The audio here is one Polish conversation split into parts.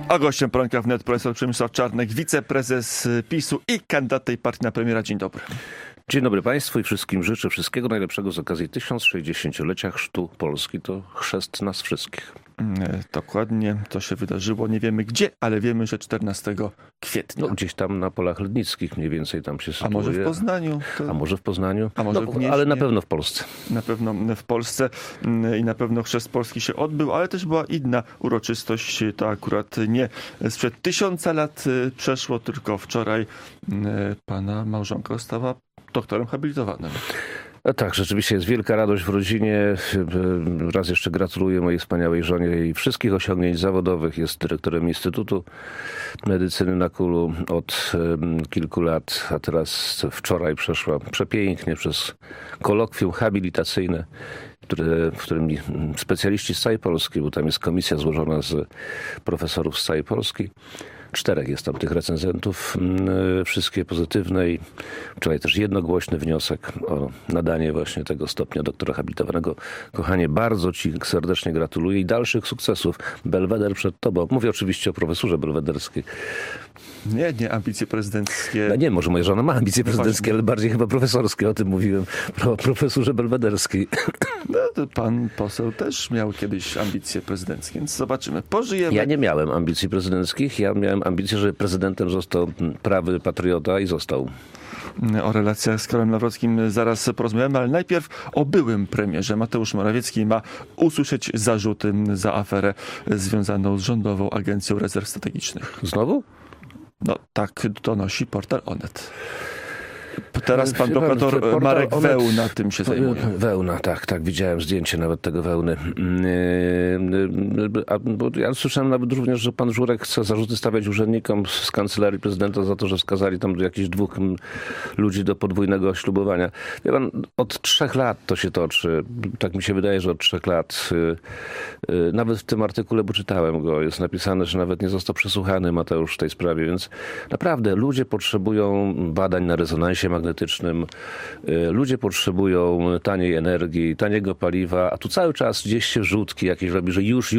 A gościem poranka wnet profesor Przemysław Czarnek, wiceprezes PiS-u i kandydat tej partii na premiera. Dzień dobry. Dzień dobry Państwu i wszystkim życzę wszystkiego najlepszego z okazji 1060-lecia chrztu Polski. To chrzest nas wszystkich. Dokładnie, to się wydarzyło. Nie wiemy gdzie, ale wiemy, że 14 kwietnia. No, gdzieś tam na Polach Lednickich mniej więcej tam się sytuuje. A może w Poznaniu? A może w Poznaniu? A może w Gnieźnie? Ale na pewno w Polsce. Na pewno w Polsce i na pewno chrzest Polski się odbył, ale też była inna uroczystość. To akurat nie sprzed 1000 lat przeszło, tylko wczoraj pana małżonka została doktorem habilitowanym. Tak, rzeczywiście jest wielka radość w rodzinie. Raz jeszcze gratuluję mojej wspaniałej żonie i wszystkich osiągnięć zawodowych. Jest dyrektorem Instytutu Medycyny na Kulu od kilku lat, a teraz wczoraj przeszła przepięknie przez kolokwium habilitacyjne, w którym specjaliści z całej Polski, bo tam jest komisja złożona z profesorów z całej Polski. 4 jest tam tych recenzentów, wszystkie pozytywne i wczoraj też jednogłośny wniosek o nadanie właśnie tego stopnia doktora habilitowanego. Kochanie, bardzo Ci serdecznie gratuluję i dalszych sukcesów. Belweder przed Tobą. Mówię oczywiście o profesurze belwederskiej. Nie ambicje prezydenckie. No nie, może moja żona ma ambicje prezydenckie, ale bardziej chyba profesorskie, o tym mówiłem, o profesurze belwederskiej. No, to pan poseł też miał kiedyś ambicje prezydenckie, więc zobaczymy. Pożyjemy. Ja nie miałem ambicji prezydenckich, ja miałem ambicję, że prezydentem został prawy patriota i został. O relacjach z Karolem Nawrockim zaraz porozmawiamy, ale najpierw o byłym premierze. Mateusz Morawiecki ma usłyszeć zarzuty za aferę związaną z Rządową Agencją Rezerw Strategicznych. Znowu? No tak donosi portal Onet. Teraz pan prokurator Marek Wełna tym się zajmuje. Wełna, tak, widziałem zdjęcie nawet tego Wełny. Bo ja słyszałem nawet również, że pan Żurek chce zarzuty stawiać urzędnikom z kancelarii prezydenta za to, że wskazali tam jakichś 2 ludzi do podwójnego ślubowania. Wie pan, od 3 lat to się toczy. Tak mi się wydaje, że od 3 lat. Nawet w tym artykule, bo czytałem go, jest napisane, że nawet nie został przesłuchany Mateusz w tej sprawie, więc naprawdę ludzie potrzebują badań na rezonansie magnetycznym. Ludzie potrzebują taniej energii, taniego paliwa, a tu cały czas gdzieś się wrzutki jakieś robi, że już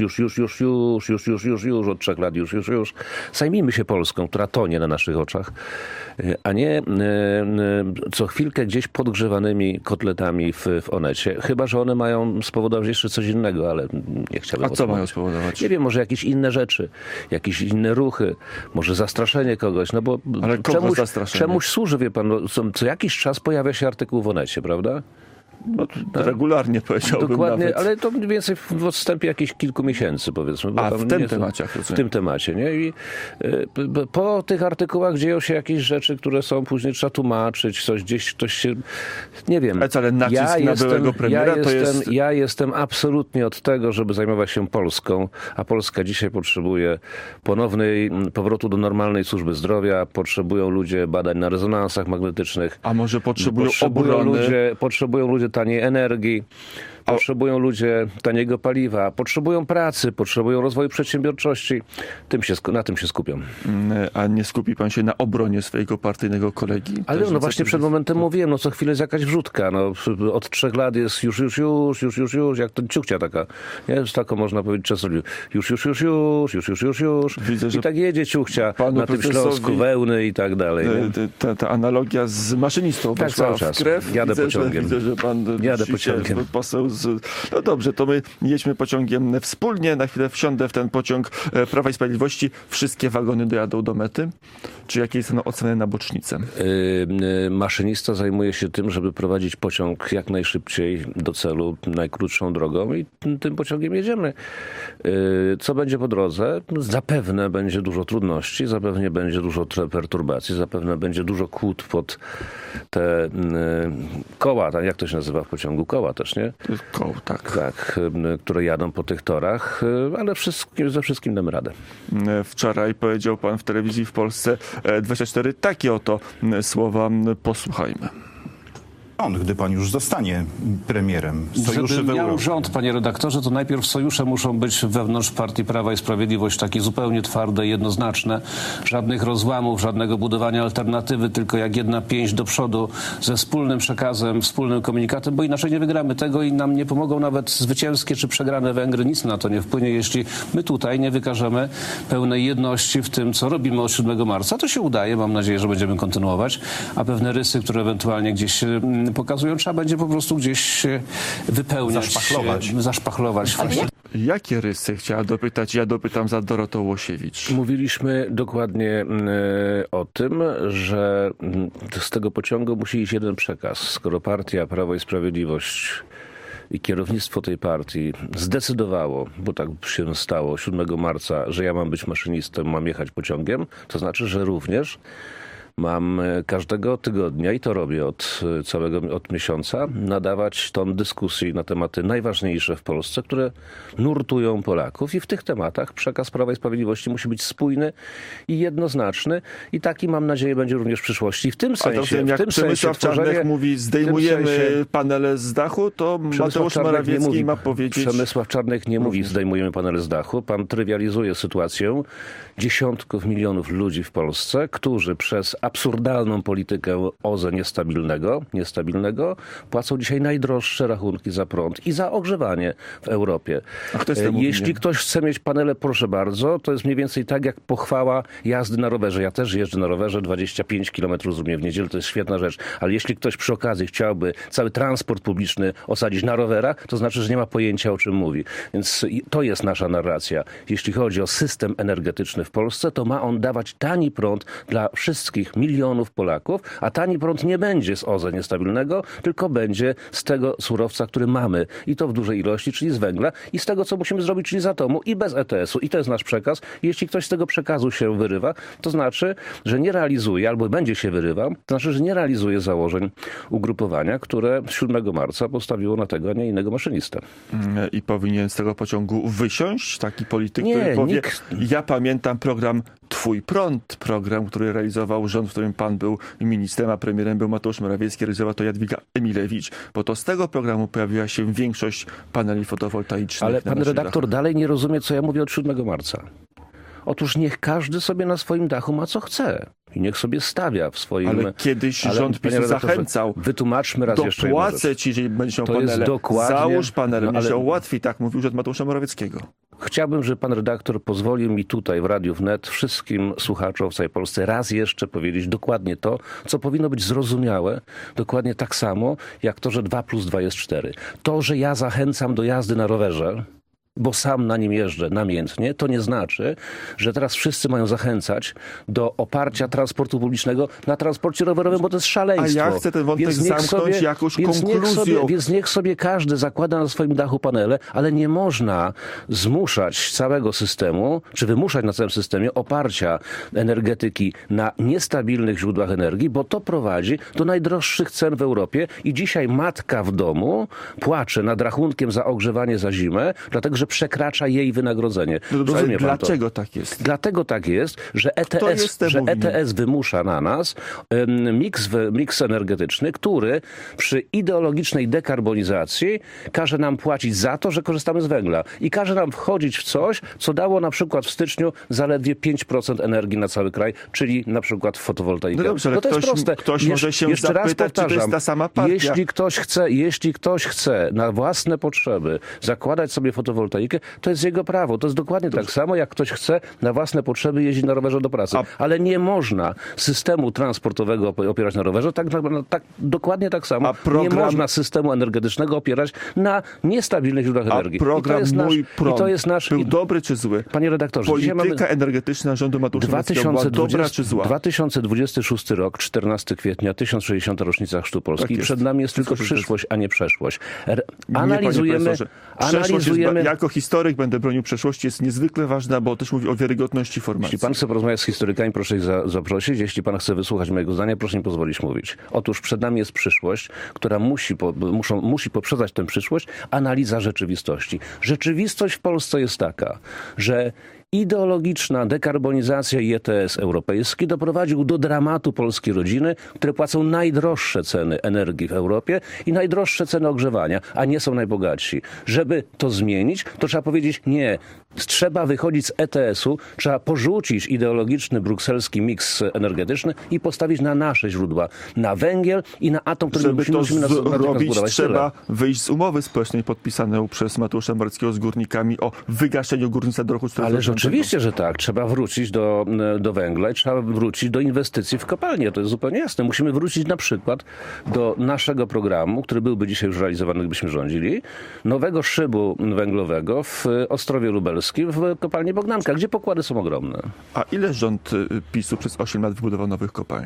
od 3 lat już. Zajmijmy się Polską, która tonie na naszych oczach, a nie co chwilkę gdzieś podgrzewanymi kotletami w Onecie. Chyba że one mają spowodować jeszcze coś innego, ale nie chciałbym. A co mają spowodować? Nie wiem, może jakieś inne rzeczy, jakieś inne ruchy, może zastraszenie kogoś, no bo ale czemuś służy, wie pan, co jakiś czas pojawia się artykuł w Onecie, prawda? No, regularnie powiedziałbym. Dokładnie, nawet. ale to mniej więcej w odstępie jakichś kilku miesięcy, powiedzmy. A w tym temacie. W tym temacie, nie? I po tych artykułach dzieją się jakieś rzeczy, które są później trzeba tłumaczyć, coś gdzieś ktoś się, nie wiem. Ale nacisk na byłego premiera ja jestem absolutnie od tego, żeby zajmować się Polską, a Polska dzisiaj potrzebuje powrotu do normalnej służby zdrowia, potrzebują ludzie badań na rezonansach magnetycznych. A może potrzebują obrony? Potrzebują ludzie taniej energii, potrzebują ludzie taniego paliwa, potrzebują pracy, potrzebują rozwoju przedsiębiorczości. Na tym się skupią. A nie skupi pan się na obronie swojego partyjnego kolegi? Ale no właśnie przed momentem mówiłem, co chwilę jest jakaś wrzutka. Od 3 lat jest już, jak to ciuchcia taka. Nie? Taką można powiedzieć często. Już. Widzę, że i tak jedzie ciuchcia na tym Śląsku, Wełny i tak dalej. Ta analogia z maszynistą tak, cały czas. Krew. Jadę pociągiem. Widzę, że pan poseł no dobrze, to my jedźmy pociągiem wspólnie. Na chwilę wsiądę w ten pociąg Prawa i Sprawiedliwości. Wszystkie wagony dojadą do mety? Czy jakie są oceny na bocznicę? Maszynista zajmuje się tym, żeby prowadzić pociąg jak najszybciej do celu, najkrótszą drogą i tym pociągiem jedziemy. Co będzie po drodze? Zapewne będzie dużo trudności, zapewne będzie dużo perturbacji, zapewne będzie dużo kłód pod te koła, jak to się nazywa w pociągu? Koła też, nie? Koł, tak. Tak, które jadą po tych torach, ale ze wszystkim damy radę. Wczoraj powiedział pan w telewizji w Polsce 24 takie oto słowa. Posłuchajmy. rząd, gdy pan już zostanie premierem? Sojusze Żeby w miał Europie. rząd, panie redaktorze, to najpierw sojusze muszą być wewnątrz partii Prawa i Sprawiedliwość takie zupełnie twarde, jednoznaczne. Żadnych rozłamów, żadnego budowania alternatywy, tylko jak jedna pięść do przodu ze wspólnym przekazem, wspólnym komunikatem, bo inaczej nie wygramy tego i nam nie pomogą nawet zwycięskie czy przegrane Węgry. Nic na to nie wpłynie, jeśli my tutaj nie wykażemy pełnej jedności w tym, co robimy od 7 marca. To się udaje, mam nadzieję, że będziemy kontynuować, a pewne rysy, które ewentualnie gdzieś się pokazują, trzeba będzie po prostu gdzieś wypełniać. Zaszpachlować. Właśnie. Jakie rysy? Chciała dopytać. Ja dopytam za Dorotą Łosiewicz. Mówiliśmy dokładnie o tym, że z tego pociągu musi iść jeden przekaz. Skoro partia Prawo i Sprawiedliwość i kierownictwo tej partii zdecydowało, bo tak się stało 7 marca, że ja mam być maszynistą, mam jechać pociągiem, to znaczy, że również mam każdego tygodnia, i to robię od miesiąca, nadawać ton dyskusji na tematy najważniejsze w Polsce, które nurtują Polaków. I w tych tematach przekaz Prawa i Sprawiedliwości musi być spójny i jednoznaczny. I taki, mam nadzieję, będzie również w przyszłości. W tym sensie... jak Przemysław Czarnek mówi, zdejmujemy panele z dachu, to Mateusz Morawiecki ma powiedzieć... Przemysław Czarnek nie mówi, zdejmujemy panele z dachu. Pan trywializuje sytuację dziesiątków milionów ludzi w Polsce, którzy przez absurdalną politykę OZE niestabilnego płacą dzisiaj najdroższe rachunki za prąd i za ogrzewanie w Europie. A kto jest Jeśli ktoś chce mieć panele, proszę bardzo, to jest mniej więcej tak jak pochwała jazdy na rowerze. Ja też jeżdżę na rowerze, 25 km zrobię w niedzielę, to jest świetna rzecz. Ale jeśli ktoś przy okazji chciałby cały transport publiczny osadzić na rowerach, to znaczy, że nie ma pojęcia, o czym mówi. Więc to jest nasza narracja. Jeśli chodzi o system energetyczny w Polsce, to ma on dawać tani prąd dla wszystkich milionów Polaków, a tani prąd nie będzie z OZE niestabilnego, tylko będzie z tego surowca, który mamy. I to w dużej ilości, czyli z węgla i z tego, co musimy zrobić, czyli z atomu i bez ETS-u. I to jest nasz przekaz. Jeśli ktoś z tego przekazu się wyrywa, to znaczy, że nie realizuje, albo będzie się wyrywał, to znaczy, że nie realizuje założeń ugrupowania, które 7 marca postawiło na tego, a nie innego maszynistę. I powinien z tego pociągu wysiąść taki polityk, Nie, który powie, nikt... ja pamiętam program Twój prąd, program, który realizował rząd, w którym pan był ministrem, a premierem był Mateusz Morawiecki, realizowała to Jadwiga Emilewicz, bo to z tego programu pojawiła się większość paneli fotowoltaicznych. Ale pan redaktor dalej nie rozumie, co ja mówię od 7 marca. Otóż niech każdy sobie na swoim dachu ma co chce. I niech sobie stawia w swoim... Ale kiedyś rząd PiS zachęcał. Wytłumaczmy raz jeszcze jedną rzecz. Dopłacę ci, jeżeli będziesz miał panele. Załóż panele, mnie się ułatwi. Tak mówił rząd Mateusza Morawieckiego. Chciałbym, żeby pan redaktor pozwolił mi tutaj w Radiu Wnet wszystkim słuchaczom w całej Polsce raz jeszcze powiedzieć dokładnie to, co powinno być zrozumiałe, dokładnie tak samo, jak to, że 2 + 2 jest 4. To, że ja zachęcam do jazdy na rowerze, bo sam na nim jeżdżę namiętnie, to nie znaczy, że teraz wszyscy mają zachęcać do oparcia transportu publicznego na transporcie rowerowym, bo to jest szaleństwo. A ja chcę ten wątek zamknąć jakąś konkluzją. Więc niech sobie każdy zakłada na swoim dachu panele, ale nie można zmuszać całego systemu, czy wymuszać na całym systemie oparcia energetyki na niestabilnych źródłach energii, bo to prowadzi do najdroższych cen w Europie i dzisiaj matka w domu płacze nad rachunkiem za ogrzewanie za zimę, dlatego że przekracza jej wynagrodzenie. Rozumie pan dlaczego to? Tak jest? Dlatego tak jest, że ETS wymusza na nas miks energetyczny, który przy ideologicznej dekarbonizacji każe nam płacić za to, że korzystamy z węgla. I każe nam wchodzić w coś, co dało na przykład w styczniu zaledwie 5% energii na cały kraj, czyli na przykład fotowoltaikę. No dobrze, ale to jest proste. Ktoś może się zapytać, czy to jest ta sama partia. Jeśli ktoś chce na własne potrzeby zakładać sobie fotowoltaikę, to jest jego prawo. To jest dokładnie tak samo, jak ktoś chce na własne potrzeby jeździć na rowerze do pracy. Ale nie można systemu transportowego opierać na rowerze, dokładnie tak samo. Nie można systemu energetycznego opierać na niestabilnych źródłach energii. A program Mój Prąd był dobry czy zły? Panie redaktorze, polityka energetyczna rządu Mateusza Morawieckiego była dobra czy zła? 2026 rok, 14 kwietnia, 1060. rocznica Chrztu Polski. Tak przed nami jest tylko przyszłość, a nie przeszłość. Analizujemy... Jako historyk będę bronił przeszłości, jest niezwykle ważna, bo też mówi o wiarygodności formacji. Jeśli pan chce porozmawiać z historykami, proszę ich zaprosić. Jeśli pan chce wysłuchać mojego zdania, proszę mi pozwolić mówić. Otóż przed nami jest przyszłość, która musi poprzedzać tę przyszłość analiza rzeczywistości. Rzeczywistość w Polsce jest taka, że ideologiczna dekarbonizacja i ETS europejski doprowadził do dramatu polskiej rodziny, które płacą najdroższe ceny energii w Europie i najdroższe ceny ogrzewania, a nie są najbogatsi. Żeby to zmienić, to trzeba powiedzieć nie. Trzeba wychodzić z ETS-u, trzeba porzucić ideologiczny brukselski miks energetyczny i postawić na nasze źródła, na węgiel i na atom, który musimy zrobić, zbudować. trzeba wyjść z umowy społecznej podpisanej przez Mateusza Morawieckiego z górnikami o wygaszeniu górnictwa do roku 2040. Ale rzeczywiście, że tak. Trzeba wrócić do węgla i trzeba wrócić do inwestycji w kopalnie. To jest zupełnie jasne. Musimy wrócić na przykład do naszego programu, który byłby dzisiaj już realizowany, gdybyśmy rządzili, nowego szybu węglowego w Ostrowie Lubelskim, w kopalni Bogdanka, gdzie pokłady są ogromne. A ile rząd PiS-u przez 8 lat wybudował nowych kopalni?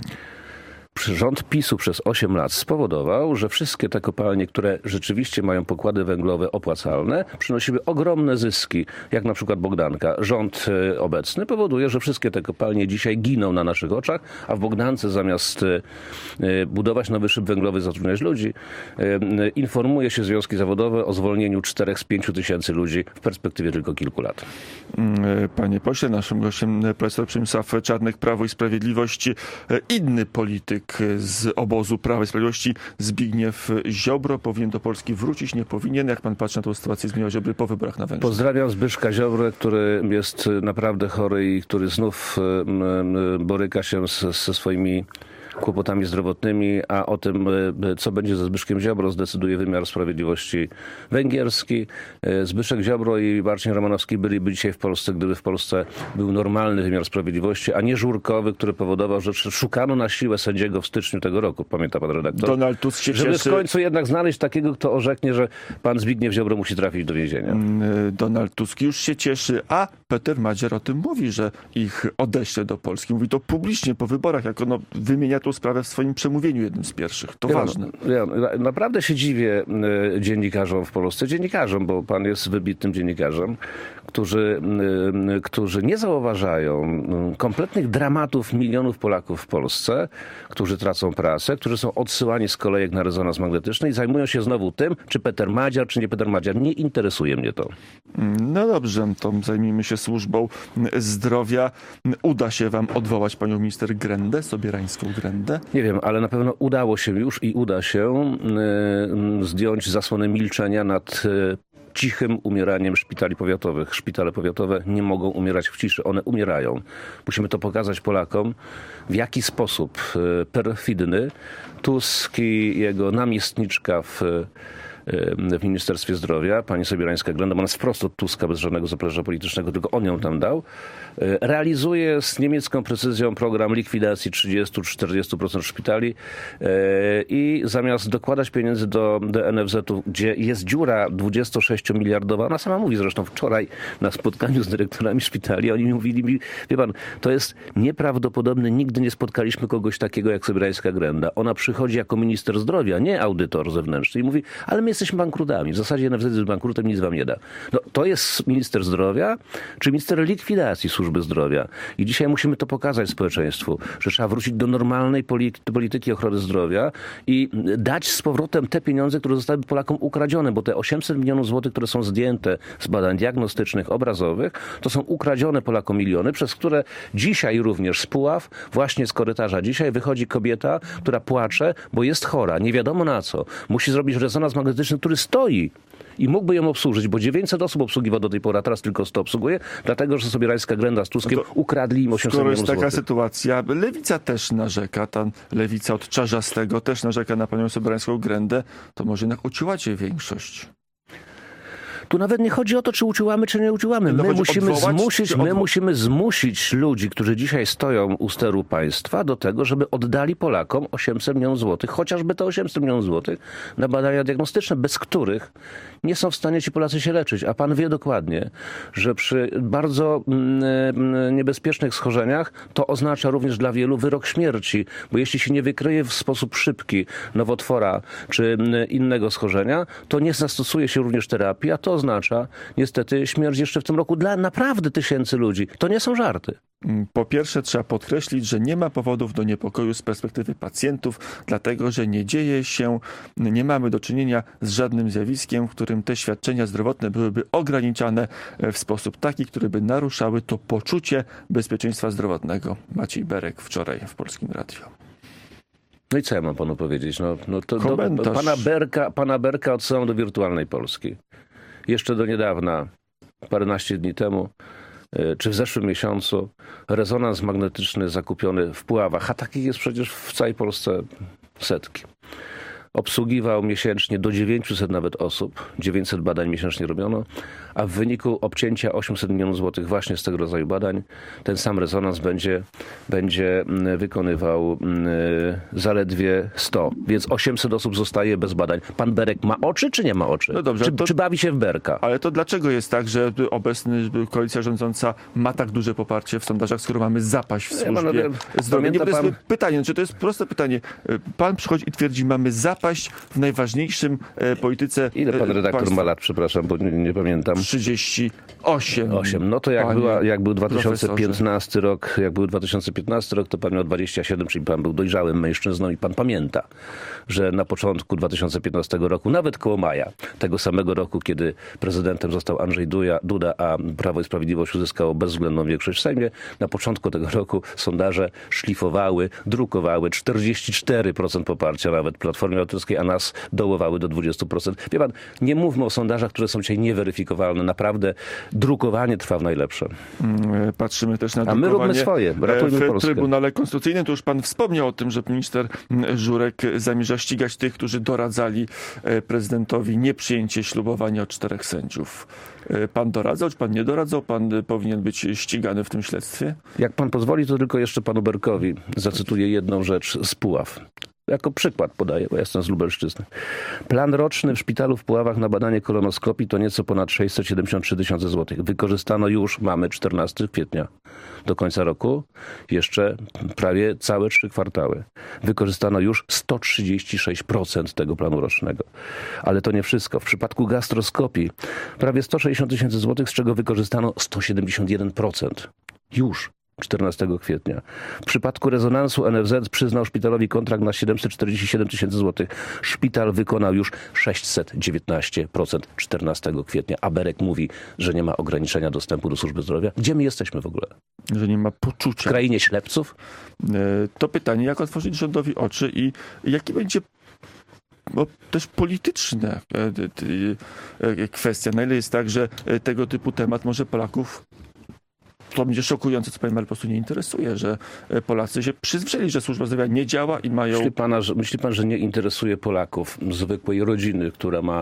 Rząd PiS-u przez 8 lat spowodował, że wszystkie te kopalnie, które rzeczywiście mają pokłady węglowe opłacalne, przynosiły ogromne zyski, jak na przykład Bogdanka. Rząd obecny powoduje, że wszystkie te kopalnie dzisiaj giną na naszych oczach, a w Bogdance zamiast budować nowy szyb węglowy, zatrudniać ludzi, informuje się związki zawodowe o zwolnieniu 4 z 5 tysięcy ludzi w perspektywie tylko kilku lat. Panie pośle, naszym gościem profesor Przemysław Czarnek, Prawo i Sprawiedliwość. Inny polityk z obozu Prawa i Sprawiedliwości, Zbigniew Ziobro, powinien do Polski wrócić, nie powinien? Jak pan patrzy na tę sytuację Zbigniewa Ziobry po wyborach na Węgrzech? Pozdrawiam Zbyszka Ziobrę, który jest naprawdę chory i który znów boryka się ze swoimi kłopotami zdrowotnymi, a o tym, co będzie ze Zbyszkiem Ziobro, zdecyduje wymiar sprawiedliwości węgierski. Zbyszek Ziobro i Marcin Romanowski byliby dzisiaj w Polsce, gdyby w Polsce był normalny wymiar sprawiedliwości, a nie żurkowy, który powodował, że szukano na siłę sędziego w styczniu tego roku. Pamięta pan redaktor? Donald Tusk się Żeby cieszy. w końcu jednak znaleźć takiego, kto orzeknie, że pan Zbigniew Ziobro musi trafić do więzienia. Donald Tusk już się cieszy, a Peter Madziar o tym mówi, że ich odeśle do Polski. Mówi to publicznie po wyborach, jak ono wymienia tą sprawę w swoim przemówieniu, jednym z pierwszych. To ważne. Ja naprawdę się dziwię dziennikarzom w Polsce, bo pan jest wybitnym dziennikarzem, którzy nie zauważają kompletnych dramatów milionów Polaków w Polsce, którzy tracą pracę, którzy są odsyłani z kolejek na rezonans magnetyczny i zajmują się znowu tym, czy Peter Madziar, czy nie Peter Madziar. Nie interesuje mnie to. No dobrze, to zajmijmy się służbą zdrowia. Uda się wam odwołać panią minister Grendę, Sobierańską Grendę? Nie wiem, ale na pewno udało się już i uda się zdjąć zasłonę milczenia nad cichym umieraniem szpitali powiatowych. Szpitale powiatowe nie mogą umierać w ciszy, one umierają. Musimy to pokazać Polakom, w jaki sposób perfidny Tusk i jego namiestniczka w Ministerstwie Zdrowia, pani Sobierańska-Grenda, ona jest wprost od Tuska, bez żadnego zaplecza politycznego, tylko on ją tam dał, realizuje z niemiecką precyzją program likwidacji 30-40% szpitali i zamiast dokładać pieniędzy do NFZ-u, gdzie jest dziura 26-miliardowa, ona sama mówi zresztą wczoraj na spotkaniu z dyrektorami szpitali, oni mówili mi, wie pan, to jest nieprawdopodobne, nigdy nie spotkaliśmy kogoś takiego jak Sobierańska-Grenda. Ona przychodzi jako minister zdrowia, nie audytor zewnętrzny i mówi, ale my jesteśmy bankrutami. W zasadzie NFZ jest bankrutem, nic wam nie da. No, to jest minister zdrowia, czy minister likwidacji służby zdrowia. I dzisiaj musimy to pokazać społeczeństwu, że trzeba wrócić do normalnej polityki ochrony zdrowia i dać z powrotem te pieniądze, które zostały Polakom ukradzione, bo te 800 milionów złotych, które są zdjęte z badań diagnostycznych, obrazowych, to są ukradzione Polakom miliony, przez które dzisiaj również z Puław, właśnie z korytarza dzisiaj wychodzi kobieta, która płacze, bo jest chora, nie wiadomo na co. Musi zrobić rezonans magnetyczny, który stoi i mógłby ją obsłużyć, bo 900 osób obsługiwał do tej pory, a teraz tylko 100 obsługuje, dlatego, że Sobierańska-Grenda z Tuskiem ukradli im 800 milionów złotych. Skoro jest taka sytuacja, Lewica też narzeka, ta Lewica od Czarzastego też narzeka na panią Sobierańską-Grendę, to może jednak uciłacie większość. Tu nawet nie chodzi o to, czy uciłamy, czy nie uciłamy. My musimy zmusić ludzi, którzy dzisiaj stoją u steru państwa, do tego, żeby oddali Polakom 800 milionów złotych, chociażby te 800 milionów złotych na badania diagnostyczne, bez których nie są w stanie ci Polacy się leczyć. A pan wie dokładnie, że przy bardzo niebezpiecznych schorzeniach to oznacza również dla wielu wyrok śmierci, bo jeśli się nie wykryje w sposób szybki nowotwora czy innego schorzenia, to nie zastosuje się również terapii, a to oznacza niestety śmierć jeszcze w tym roku dla naprawdę tysięcy ludzi. To nie są żarty. Po pierwsze, trzeba podkreślić, że nie ma powodów do niepokoju z perspektywy pacjentów, dlatego że nie mamy do czynienia z żadnym zjawiskiem, w którym te świadczenia zdrowotne byłyby ograniczane w sposób taki, który by naruszały to poczucie bezpieczeństwa zdrowotnego. Maciej Berek wczoraj w Polskim Radiu. No i co ja mam panu powiedzieć? To Komentarz. pana Berka odsyłam do wirtualnej Polski. Jeszcze do niedawna, paręnaście dni temu, czy w zeszłym miesiącu, rezonans magnetyczny zakupiony w Puławach, a takich jest przecież w całej Polsce setki. Obsługiwał miesięcznie do 900 nawet osób, 900 badań miesięcznie robiono, a w wyniku obcięcia 800 milionów złotych właśnie z tego rodzaju badań, ten sam rezonans będzie wykonywał zaledwie 100. Więc 800 osób zostaje bez badań. Pan Berek ma oczy, czy nie ma oczy? No dobrze, czy bawi się w Berka? Ale to dlaczego jest tak, że koalicja rządząca ma tak duże poparcie w sondażach, skoro mamy zapaść w służbie zdrowia? To jest pytanie, czy to jest proste pytanie. Pan przychodzi i twierdzi, mamy zapaść w najważniejszym polityce Ile pan redaktor państwa. ma lat, przepraszam, bo nie pamiętam. 38. No to jak był 2015 rok, to pan miał 27, czyli pan był dojrzałym mężczyzną i pan pamięta, że na początku 2015 roku, nawet koło maja, tego samego roku, kiedy prezydentem został Andrzej Duda, a Prawo i Sprawiedliwość uzyskało bezwzględną większość w Sejmie, na początku tego roku sondaże szlifowały, drukowały 44% poparcia nawet Platformie Obywatelskiej, a nas dołowały do 20%. Wie pan, nie mówmy o sondażach, które są dzisiaj nieweryfikowalne. Naprawdę drukowanie trwa w najlepsze. Patrzymy też na drukowanie. A my róbmy swoje, ratujmy w Polskę. Trybunale Konstytucyjnym. To już pan wspomniał o tym, że minister Żurek zamierza ścigać tych, którzy doradzali prezydentowi nieprzyjęcie ślubowania od 4 sędziów. Pan doradzał, czy pan nie doradzał? Pan powinien być ścigany w tym śledztwie? Jak pan pozwoli, to tylko jeszcze panu Berkowi zacytuję jedną rzecz z Puław. Jako przykład podaję, bo ja jestem z Lubelszczyzny. Plan roczny w szpitalu w Puławach na badanie kolonoskopii to nieco ponad 673 tysiące złotych. Wykorzystano już, mamy 14 kwietnia do końca roku, jeszcze prawie całe 3 kwartały. Wykorzystano już 136% tego planu rocznego. Ale to nie wszystko. W przypadku gastroskopii prawie 160 tysięcy złotych, z czego wykorzystano 171%. Już. 14 kwietnia. W przypadku rezonansu NFZ przyznał szpitalowi kontrakt na 747 tysięcy złotych. Szpital wykonał już 619% 14 kwietnia. A Berek mówi, że nie ma ograniczenia dostępu do służby zdrowia. Gdzie my jesteśmy w ogóle? Że nie ma poczucia. W krainie ślepców? To pytanie, jak otworzyć rządowi oczy i jaki będzie też polityczna kwestia. Na ile jest tak, że tego typu temat może Polaków, to będzie szokujące, co powiem, ale po prostu nie interesuje, że Polacy się przyzwyczaili, że służba zdrowia nie działa i mają... Myśli pan, że nie interesuje Polaków, zwykłej rodziny, która ma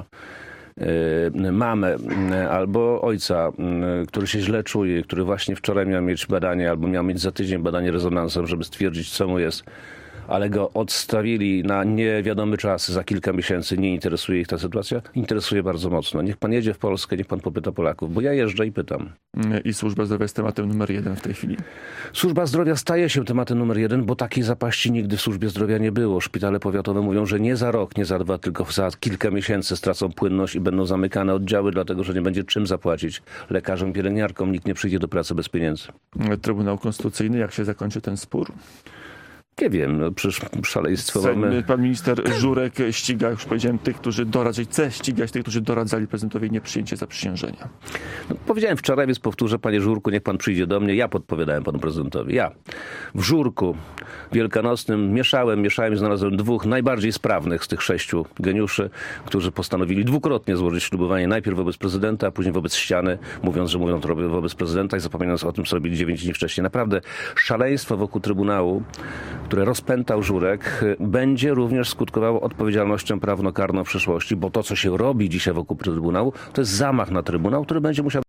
mamę albo ojca, który się źle czuje, który właśnie wczoraj miał mieć badanie albo miał mieć za tydzień badanie rezonansem, żeby stwierdzić, co mu jest, ale go odstawili na niewiadomy czas, za kilka miesięcy. Nie interesuje ich ta sytuacja? Interesuje bardzo mocno. Niech pan jedzie w Polskę, niech pan popyta Polaków, bo ja jeżdżę i pytam. I służba zdrowia jest tematem numer 1 w tej chwili? Służba zdrowia staje się tematem numer 1, bo takiej zapaści nigdy w służbie zdrowia nie było. Szpitale powiatowe mówią, że nie za rok, nie za 2, tylko za kilka miesięcy stracą płynność i będą zamykane oddziały, dlatego że nie będzie czym zapłacić lekarzom, pielęgniarkom. Nikt nie przyjdzie do pracy bez pieniędzy. Trybunał Konstytucyjny, jak się zakończy ten spór? Nie wiem, przecież szaleństwo mamy. Pan minister Żurek ściga, już powiedziałem, chce ścigać tych, którzy doradzali prezydentowi nieprzyjęcie zaprzysiężenia. No, powiedziałem wczoraj, więc powtórzę, panie Żurku, niech pan przyjdzie do mnie. Ja podpowiadałem panu prezydentowi. Ja w Żurku wielkanocnym mieszałem i znalazłem 2 najbardziej sprawnych z tych 6 geniuszy, którzy postanowili dwukrotnie złożyć ślubowanie. Najpierw wobec prezydenta, a później wobec ściany, mówiąc, że mówią to robią wobec prezydenta i zapominając o tym, co robili 9 dni wcześniej. Naprawdę szaleństwo wokół Trybunału, które rozpętał Żurek, będzie również skutkowało odpowiedzialnością prawnokarną w przyszłości, bo to, co się robi dzisiaj wokół Trybunału, to jest zamach na Trybunał, który będzie musiał...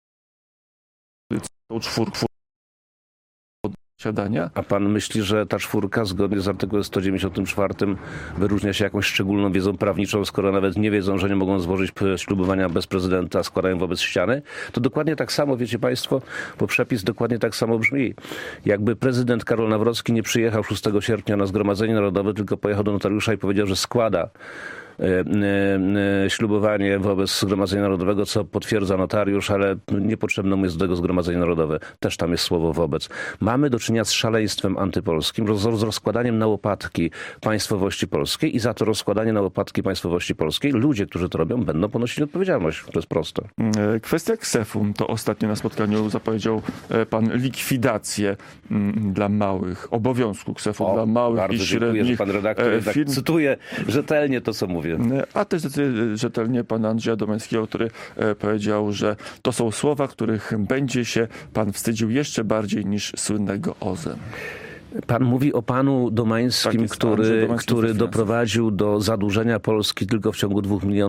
Siadania. A pan myśli, że ta 4 zgodnie z artykułem 194 wyróżnia się jakąś szczególną wiedzą prawniczą, skoro nawet nie wiedzą, że nie mogą złożyć ślubowania bez prezydenta, składają wobec ściany? To dokładnie tak samo, wiecie państwo, bo przepis dokładnie tak samo brzmi. Jakby prezydent Karol Nawrocki nie przyjechał 6 sierpnia na Zgromadzenie Narodowe, tylko pojechał do notariusza i powiedział, że składa ślubowanie wobec Zgromadzenia Narodowego, co potwierdza notariusz, ale niepotrzebne mu jest do tego Zgromadzenie Narodowe. Też tam jest słowo wobec. Mamy do czynienia z szaleństwem antypolskim, z rozkładaniem na łopatki państwowości polskiej i za to rozkładanie na łopatki państwowości polskiej ludzie, którzy to robią, będą ponosić odpowiedzialność. To jest proste. Kwestia KSeF-u. To ostatnio na spotkaniu zapowiedział pan likwidację dla małych, obowiązku KSeF-u dla małych i średnich dziękuję, że pan redaktor firm. cytuje rzetelnie to, co mówię. A też rzetelnie pana Andrzeja Domańskiego, który powiedział, że to są słowa, których będzie się pan wstydził jeszcze bardziej niż słynnego OZE. Pan mówi o panu Domańskim, Tak jest, który doprowadził do zadłużenia Polski tylko w ciągu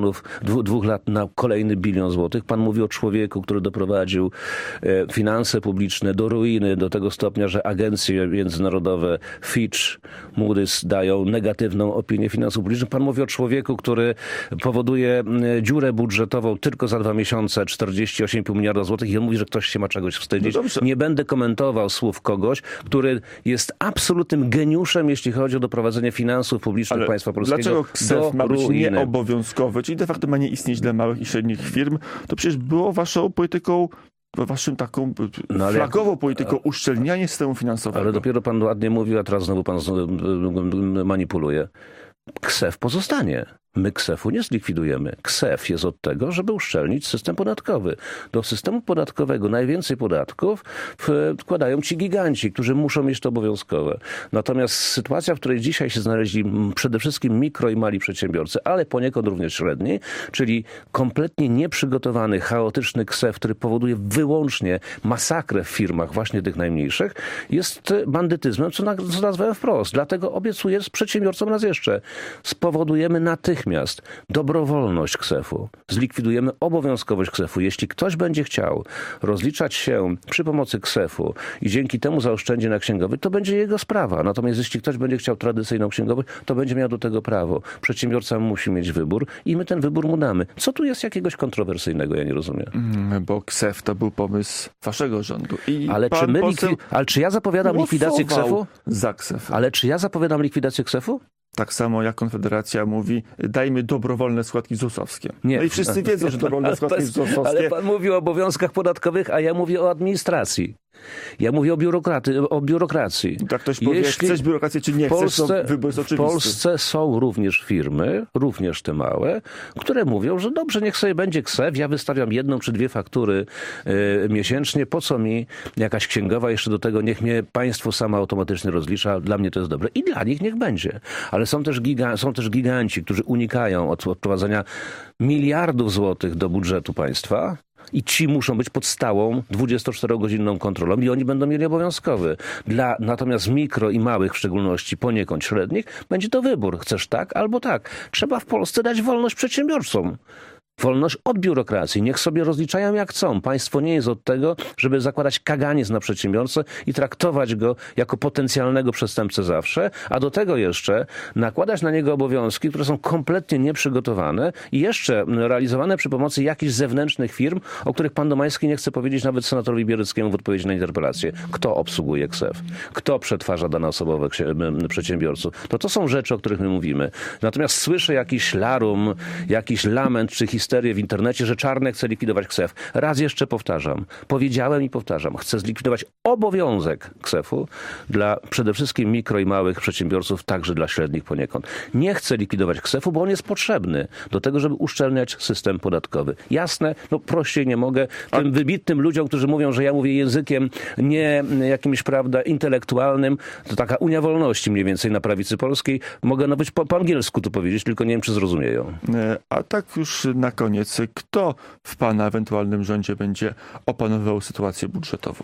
2 lat na kolejny 1 bilion złotych. Pan mówi o człowieku, który doprowadził finanse publiczne do ruiny, do tego stopnia, że agencje międzynarodowe Fitch, Moody's dają negatywną opinię finansów publicznych. Pan mówi o człowieku, który powoduje dziurę budżetową tylko za 2 miesiące 48,5 miliarda złotych i on mówi, że ktoś się ma czegoś wstydzić. No dobrze. Nie będę komentował słów kogoś, który jest absolutnym geniuszem, jeśli chodzi o doprowadzenie finansów publicznych państwa polskiego dlaczego KSeF ma być ruiny? nieobowiązkowy, czyli de facto ma nie istnieć dla małych i średnich firm? To przecież było waszą polityką, waszym taką flagową polityką uszczelnianie systemu finansowego. Ale dopiero pan ładnie mówił, a teraz znowu pan manipuluje. KSeF pozostanie. My KSeF-u nie zlikwidujemy. KSeF jest od tego, żeby uszczelnić system podatkowy. Do systemu podatkowego najwięcej podatków wkładają ci giganci, którzy muszą mieć to obowiązkowe. Natomiast sytuacja, w której dzisiaj się znaleźli przede wszystkim mikro i mali przedsiębiorcy, ale poniekąd również średni, czyli kompletnie nieprzygotowany, chaotyczny KSeF, który powoduje wyłącznie masakrę w firmach właśnie tych najmniejszych, jest bandytyzmem, co nazwałem wprost. Dlatego obiecuję z przedsiębiorcom raz jeszcze. Spowodujemy natychmiast dobrowolność KSeF-u. Zlikwidujemy obowiązkowość KSeF-u. Jeśli ktoś będzie chciał rozliczać się przy pomocy KSeF-u i dzięki temu zaoszczędzi na księgowy, to będzie jego sprawa. Natomiast jeśli ktoś będzie chciał tradycyjną księgowość, to będzie miał do tego prawo. Przedsiębiorca musi mieć wybór i my ten wybór mu damy. Co tu jest jakiegoś kontrowersyjnego? Ja nie rozumiem. Bo KSeF to był pomysł waszego rządu. Ale czy ja zapowiadam likwidację KSeF-u? Za KSeF. Ale czy ja zapowiadam likwidację KSeF-u? Tak samo jak Konfederacja mówi, dajmy dobrowolne składki ZUS-owskie. Nie. No i wszyscy wiedzą, że dobrowolne składki ZUS-owskie... Ale pan mówi o obowiązkach podatkowych, a ja mówię o administracji. Ja mówię o biurokracji. Tak ktoś powie, chcesz biurokrację czy nie chcesz, to wybór jest oczywisty. W Polsce są również firmy, również te małe, które mówią, że dobrze, niech sobie będzie KSeF, ja wystawiam 1 czy 2 faktury miesięcznie, po co mi jakaś księgowa, jeszcze do tego niech mnie państwo samo automatycznie rozlicza, dla mnie to jest dobre i dla nich niech będzie. Ale są też giganci, którzy unikają odprowadzenia miliardów złotych do budżetu państwa. I ci muszą być pod stałą 24-godzinną kontrolą i oni będą mieli obowiązkowy. Natomiast mikro i małych, w szczególności poniekąd średnich, będzie to wybór. Chcesz tak albo tak. Trzeba w Polsce dać wolność przedsiębiorcom. Wolność od biurokracji. Niech sobie rozliczają jak chcą. Państwo nie jest od tego, żeby zakładać kaganiec na przedsiębiorcę i traktować go jako potencjalnego przestępcę zawsze, a do tego jeszcze nakładać na niego obowiązki, które są kompletnie nieprzygotowane i jeszcze realizowane przy pomocy jakichś zewnętrznych firm, o których pan Domański nie chce powiedzieć nawet senatorowi Biereckiemu w odpowiedzi na interpelację. Kto obsługuje KSeF? Kto przetwarza dane osobowe przedsiębiorców? To są rzeczy, o których my mówimy. Natomiast słyszę jakiś larum, jakiś lament czy histerię w internecie, że Czarnek chce likwidować KSeF. Raz jeszcze powtarzam. Powiedziałem i powtarzam. Chcę zlikwidować obowiązek KSeF-u dla przede wszystkim mikro i małych przedsiębiorców, także dla średnich poniekąd. Nie chcę likwidować KSeF-u, bo on jest potrzebny do tego, żeby uszczelniać system podatkowy. Jasne? No prościej nie mogę. Tym wybitnym ludziom, którzy mówią, że ja mówię językiem nie jakimś, prawda, intelektualnym, to taka Unia Wolności mniej więcej na prawicy polskiej. Mogę nawet po angielsku tu powiedzieć, tylko nie wiem, czy zrozumieją. A tak już na koniec, kto w pana ewentualnym rządzie będzie opanowywał sytuację budżetową?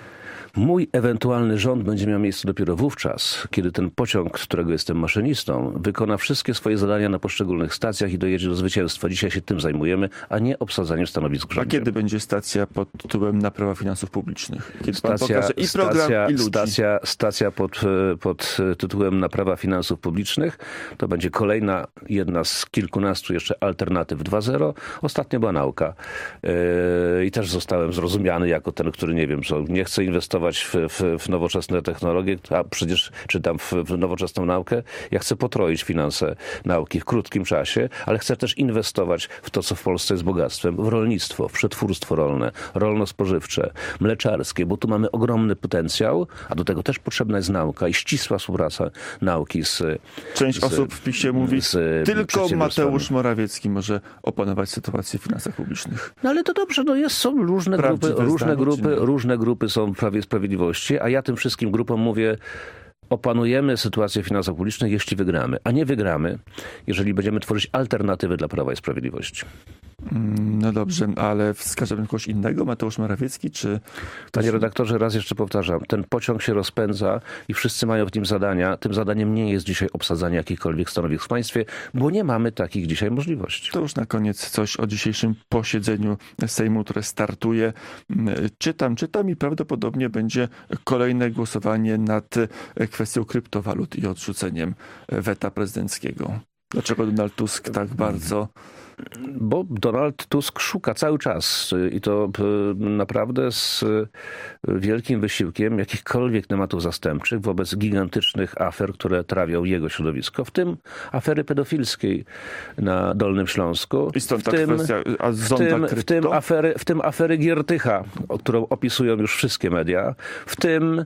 Mój ewentualny rząd będzie miał miejsce dopiero wówczas, kiedy ten pociąg, którego jestem maszynistą, wykona wszystkie swoje zadania na poszczególnych stacjach i dojedzie do zwycięstwa. Dzisiaj się tym zajmujemy, a nie obsadzaniem stanowisk w rządzie. A kiedy będzie stacja pod tytułem Naprawa finansów publicznych? Kiedy pan pokaże i program, i ludzi? Stacja pod tytułem Naprawa finansów publicznych to będzie kolejna, jedna z kilkunastu jeszcze alternatyw 2.0. Ostatnio była nauka. I też zostałem zrozumiany jako ten, który nie wiem co, nie chce inwestować inwestować w nowoczesne technologie, a przecież czytam w nowoczesną naukę. Ja chcę potroić finanse nauki w krótkim czasie, ale chcę też inwestować w to, co w Polsce jest bogactwem, w rolnictwo, w przetwórstwo rolne, rolno-spożywcze, mleczarskie, bo tu mamy ogromny potencjał, a do tego też potrzebna jest nauka i ścisła współpraca nauki z Część osób w PiS-ie mówi, tylko Mateusz przedsiębiorstwami. Morawiecki może opanować sytuację w finansach publicznych. No ale to dobrze, są różne grupy są w Prawie i Sprawiedliwości, a ja tym wszystkim grupom mówię, opanujemy sytuację finansów publicznych, jeśli wygramy, a nie wygramy, jeżeli będziemy tworzyć alternatywy dla Prawa i Sprawiedliwości. No dobrze, ale wskażemy kogoś innego? Mateusz Morawiecki, czy... Panie redaktorze, raz jeszcze powtarzam, ten pociąg się rozpędza i wszyscy mają w nim zadania. Tym zadaniem nie jest dzisiaj obsadzanie jakichkolwiek stanowisk w państwie, bo nie mamy takich dzisiaj możliwości. To już na koniec coś o dzisiejszym posiedzeniu Sejmu, które startuje. Czytam i prawdopodobnie będzie kolejne głosowanie nad kwestią kryptowalut i odrzuceniem weta prezydenckiego. Dlaczego Donald Tusk tak bardzo... Bo Donald Tusk szuka cały czas i to naprawdę z wielkim wysiłkiem jakichkolwiek tematów zastępczych wobec gigantycznych afer, które trawią jego środowisko, w tym afery pedofilskiej na Dolnym Śląsku, I stąd ta kwestia zonda krypto? w tym afery Giertycha, którą opisują już wszystkie media, w tym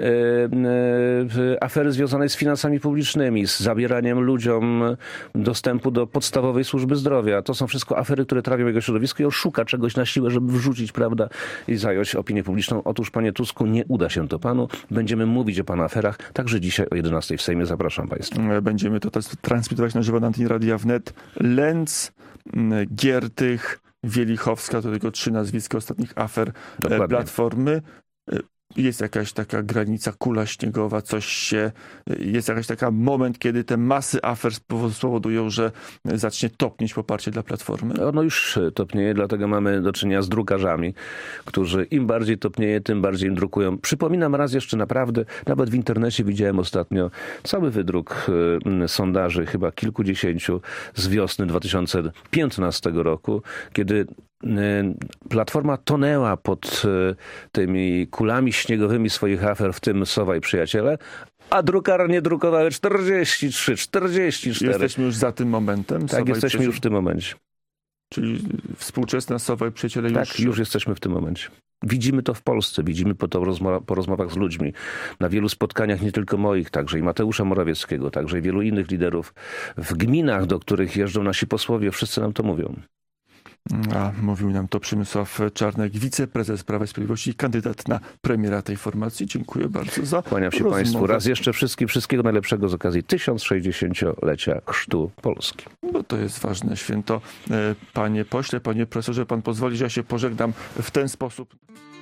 afery związane z finansami publicznymi, z zabieraniem ludziom dostępu do podstawowej służby zdrowia. To są wszystko afery, które trawią jego środowisko i on szuka czegoś na siłę, żeby wrzucić, prawda, i zająć opinię publiczną. Otóż, panie Tusku, nie uda się to panu. Będziemy mówić o pana aferach, także dzisiaj o 11 w Sejmie. Zapraszam państwa. Będziemy to transmitować na żywo na antenie Radia Wnet. Lęc, Giertych, Wielichowska, to tylko 3 nazwiska ostatnich afer Dokładnie. Platformy. Jest jakaś taka granica, kula śniegowa, jest jakaś taka moment, kiedy te masy afer spowodują, że zacznie topnieć poparcie dla Platformy? Ono już topnieje, dlatego mamy do czynienia z drukarzami, którzy im bardziej topnieje, tym bardziej im drukują. Przypominam raz jeszcze naprawdę, nawet w internecie widziałem ostatnio cały wydruk sondaży, chyba kilkudziesięciu z wiosny 2015 roku, kiedy Platforma tonęła pod tymi kulami śniegowymi swoich afer, w tym Sowa i Przyjaciele, a drukarnie drukowały 43, 44. Jesteśmy już za tym momentem? Tak, jesteśmy już w tym momencie. Czyli współczesna Sowa i Przyjaciele już... Tak, już jesteśmy w tym momencie. Widzimy to w Polsce, widzimy po rozmowach z ludźmi. Na wielu spotkaniach, nie tylko moich, także i Mateusza Morawieckiego, także i wielu innych liderów. W gminach, do których jeżdżą nasi posłowie, wszyscy nam to mówią. A mówił nam to Przemysław Czarnek, wiceprezes Prawa i Sprawiedliwości i kandydat na premiera tej formacji. Dziękuję bardzo za Kłaniam się rozmowę. państwu. Raz jeszcze wszystkiego najlepszego z okazji 1060-lecia chrztu Polski. Bo to jest ważne święto. Panie pośle, panie profesorze, pan pozwoli, że ja się pożegnam w ten sposób.